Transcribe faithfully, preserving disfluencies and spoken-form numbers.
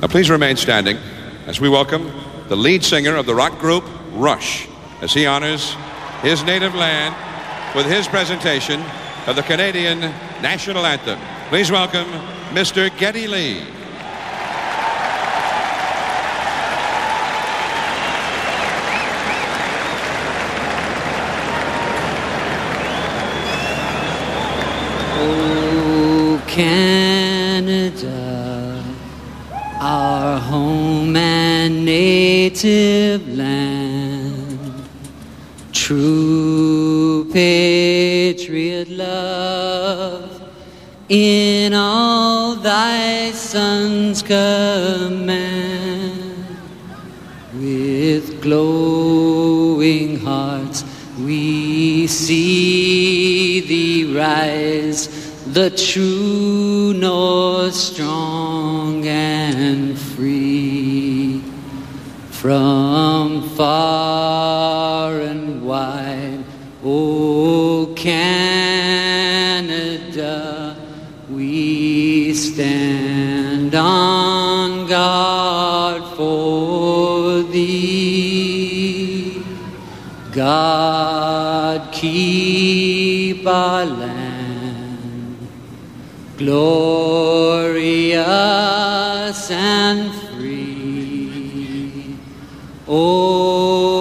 Now please remain standing as we welcome the lead singer of the rock group Rush as he honors his native land with his presentation of the Canadian national anthem. Please welcome Mister Geddy Lee. Oh, Canada, our home and native land, true patriot love in all thy sons' command. With glowing hearts we see thee rise, the true north, strong and free. From far and wide, O Canada, we stand on guard for thee. God keep our land glorious and free. Oh,